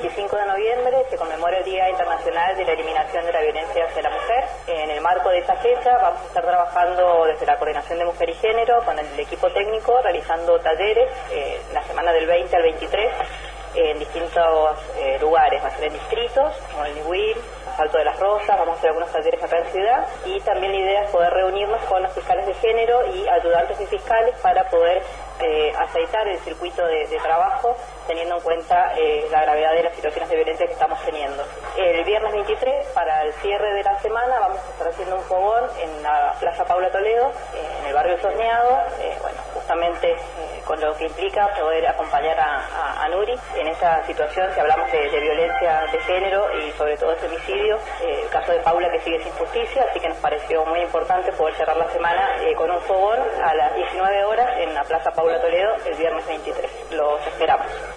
25 de noviembre se conmemora el Día Internacional de la Eliminación de la Violencia hacia la Mujer. En el marco de esta fecha vamos a estar trabajando desde la Coordinación de Mujer y Género con el equipo técnico, realizando talleres la semana del 20 al 23 en distintos lugares. Va a ser en distritos, como el Niwil, Salto de las Rosas, vamos a hacer algunos talleres acá en Ciudad, y también la idea es poder reunirnos con los fiscales de género y ayudantes de fiscales para poder aceitar el circuito de trabajo, teniendo en cuenta la gravedad de las situaciones de violencia que estamos teniendo. El viernes 23, para el cierre de la semana, vamos a estar haciendo un fogón en la Plaza Paula Toledo, en el barrio Soñado, justamente con lo que implica poder acompañar a Nuri en esta situación, si hablamos de violencia de género y sobre todo femicidio, el caso de Paula que sigue sin justicia, así que nos pareció muy importante poder cerrar la semana con un fogón a las 19 horas en la Plaza Paula Toledo el viernes 23. Los esperamos.